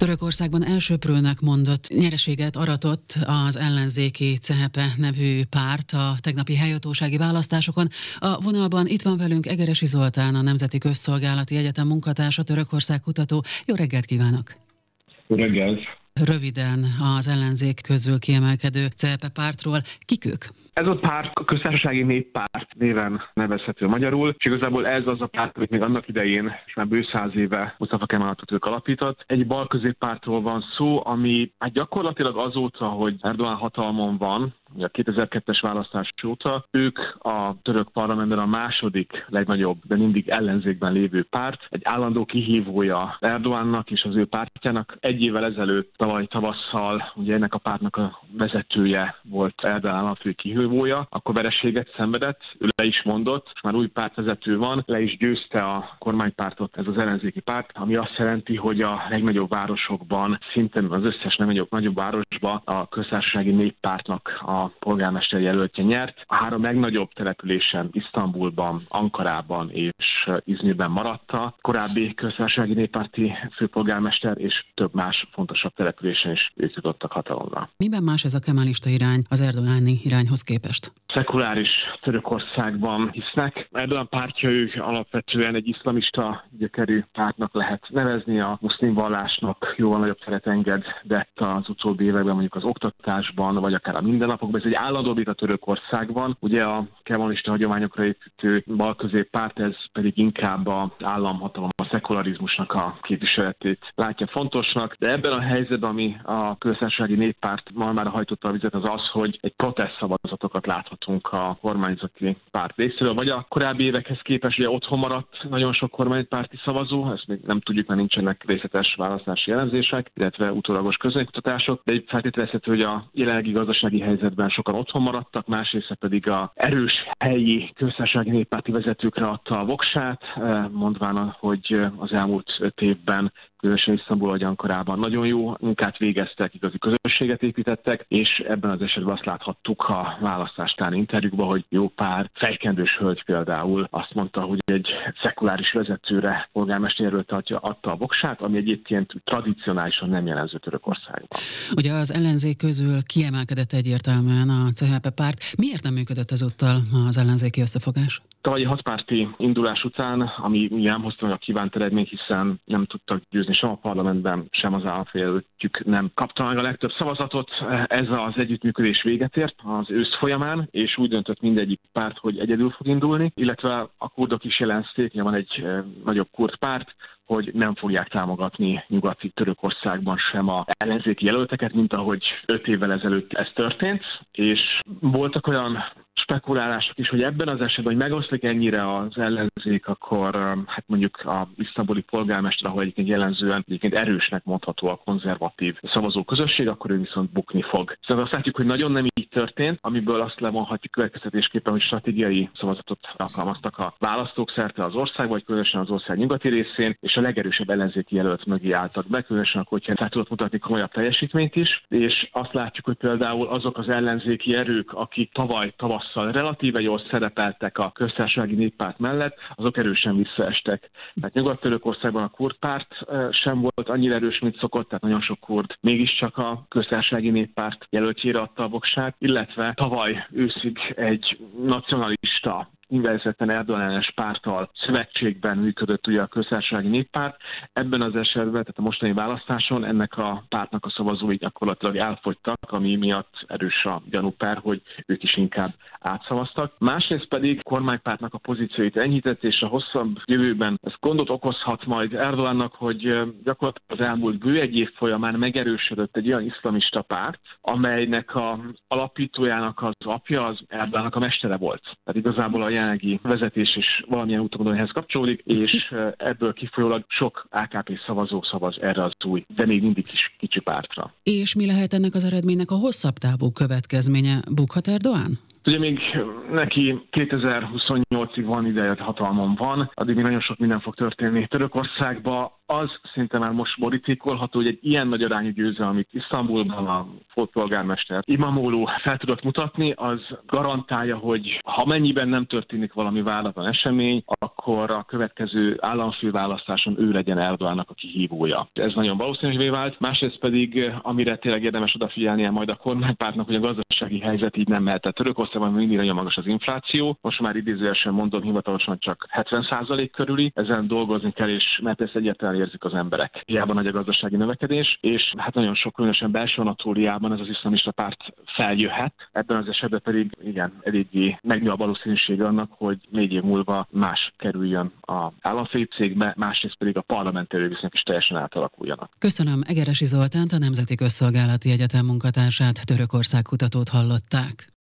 Törökországban elsöprőnek mondott nyereséget aratott az ellenzéki CHP nevű párt a tegnapi helyhatósági választásokon. A vonalban itt van velünk Egeresi Zoltán, a Nemzeti Közszolgálati Egyetem munkatársa, Törökország kutató. Jó reggelt kívánok! Jó reggelt! Röviden az ellenzék közül kiemelkedő CHP pártról. Kik ők? Ez a párt a Köztársasági Néppárt néven nevezhető magyarul, és igazából ez az a párt, amit még annak idején, és már bő 100 éve Mustafa Kemal Atatürk alapított. Egy balközéppártról van szó, ami gyakorlatilag azóta, hogy Erdoğan hatalmon van, a 2002-es választás óta, ők a török parlamentben a második legnagyobb, de mindig ellenzékben lévő párt, egy állandó kihívója Erdoğannak és az ő pártjának. Egy évvel ezelőtt, tavaly tavasszal, ugye ennek a pártnak a vezetője volt Erdoğan államfő kihívója, akkor vereséget szenvedett, ő le is mondott, és már új pártvezető van, le is győzte a kormánypártot ez az ellenzéki párt, ami azt jelenti, hogy a legnagyobb városokban, szinte az összes nagyobb városban a Köztársasági Néppártnak a polgármester jelöltje nyert. A 3 legnagyobb településen, Isztambulban, Ankarában és Izmirben maradta. Korábbi köztársasági néppárti főpolgármester és több más fontosabb településen is ők jutottak hatalomra. Miben más ez a kemalista irány az Erdoğani irányhoz képest? Szekuláris Törökországban hisznek. Erdoğan pártja ők alapvetően egy iszlamista gyökerű pártnak lehet nevezni, a muszlim vallásnak jóval nagyobb teret engedett az utóbbi években, mondjuk az oktatásban, vagy akár a mindennapokban. Ez egy állandó vita Törökországban. Ugye a kemalista hagyományokra építő balközéppárt, ez pedig inkább az államhatalom, a szekularizmusnak a képviseletét látja fontosnak, de ebben a helyzetben, ami a Köztársasági Néppárt már hajtotta a vizet, az az, hogy egy protest szavazatokat láthatunk a kormányzati párt részéről, vagy a korábbi évekhez képest ugye otthon maradt nagyon sok kormánypárti szavazó, ezt még nem tudjuk, mert nincsenek részletes választási jellemzések, illetve utólagos közönkutatások, de egy feltételezhető, hogy a jelenlegi gazdasági helyzetben sokan otthon maradtak, másrészt pedig a erős helyi köztársasági néppárti vezetőkre adta a voksát, mondván, hogy az elmúlt 5 évben különösen Isztambul vagy Ankarában nagyon jó munkát végeztek, igazi közösséget építettek, és ebben az esetben azt láthattuk a választástán interjúkban, hogy jó pár fejkendős hölgy például azt mondta, hogy egy szekuláris vezetőre, polgármesterjelölt adta a voksát, ami egyébként tradicionálisan nem jellemző Törökországban. Ugye az ellenzék közül kiemelkedett egyértelműen a CHP párt. Miért nem működött ezúttal az ellenzéki összefogás? Tavalyi 6 párti indulás után, ami nem hozta meg a kívánt eredményt, hiszen nem tudtak győzni sem a parlamentben, sem az államfélőtjük nem kapta meg a legtöbb szavazatot. Ez az együttműködés véget ért az ősz folyamán, és úgy döntött mindegyik párt, hogy egyedül fog indulni, illetve a kurdok is jelezték, van egy nagyobb kurd párt, hogy nem fogják támogatni nyugati Törökországban sem a ellenzéki jelölteket, mint ahogy 5 évvel ezelőtt ez történt, és voltak olyan spekulálások is, hogy ebben az esetben, hogy megoszlik ennyire az ellenzék, akkor hát mondjuk a isztambuli polgármester, ahol egyébként erősnek mondható a konzervatív szavazóközösség, akkor ő viszont bukni fog. Szóval azt látjuk, hogy nagyon nem így történt, amiből azt levonhatjuk következtetésképpen, hogy stratégiai szavazatot alkalmaztak a választók szerte az ország, vagy különösen az ország nyugati részén, és a legerősebb ellenzéki jelölt mögé álltak be, különösen akkor, hogyha fel tudott mutatni komolyabb teljesítményt is, és azt látjuk, hogy például azok az ellenzéki erők, akik tavaly tavasszal relatíve jól szerepeltek a Köztársasági Néppárt mellett, azok erősen visszaestek. Tehát Nyugat-Törökországban a kurd párt sem volt annyira erős, mint szokott, tehát nagyon sok kurd mégiscsak a Köztársasági Néppárt jelöltjére adta a voksát, illetve tavaly őszig egy nacionalista, invezetten Erdoğan-ellenes párttal szövetségben működött ugye a Köztársasági Néppárt. Ebben az esetben, tehát a mostani választáson ennek a pártnak a szavazói gyakorlatilag elfogytak, ami miatt erős a gyanúper, hogy ők is inkább átszavaztak. Másrészt pedig a kormánypártnak a pozícióit enyhített, és a hosszabb jövőben ez gondot okozhat majd Erdoğannak, hogy gyakorlatilag az elmúlt bő 1 év folyamán megerősödött egy olyan iszlamista párt, amelynek a alapítójának az apja az Erdoğannak a mestere volt. Tehát igazából a jelenlegi vezetés is valamilyen úton ehhez kapcsolódik, és ebből kifolyólag sok AKP szavazó szavaz erre az új, de még mindig is kicsi pártra. És mi lehet ennek az eredménynek a hosszabb távú következménye? Bukhat Erdoğan? Ugye még neki 2028-ig van ideje, hatalmon van, addig még nagyon sok minden fog történni Törökországban. Az szinte már most borítékolható, hogy egy ilyen nagy arányú győzelem, amit Isztambulban a volt polgármester Imamoglu fel tudott mutatni, az garantálja, hogy ha mennyiben nem történik valami váratlan esemény, akkor a következő államfőválasztáson ő legyen Erdoğannak a kihívója. Ez nagyon valószínűvé vált. Másrészt pedig, amire tényleg érdemes odafigyelnie majd a kormánypártnak, hogy a gazdasági helyzet így nem mehetett. Törökországban mindig nagyon magas az infláció. Most már idézőjelesen mondom, hivatalosan csak 70% körüli. Ezen dolgozni kell, és mert ezt egyáltalán érzik az emberek. Hiába nagy a gazdasági növekedés, és hát nagyon sok, különösen belső Anatóliában ez az iszlamista párt feljöhet. Ebben az esetben pedig igen, eléggé megnő a valószínűség annak, hogy 4 év múlva más kerüljön az államfői cégbe, másrészt pedig a parlamenti erőviszonyok is teljesen átalakuljanak. Köszönöm, Egeresi Zoltánt, a Nemzeti Közszolgálati Egyetem munkatársát, Törökország kutatót hallották.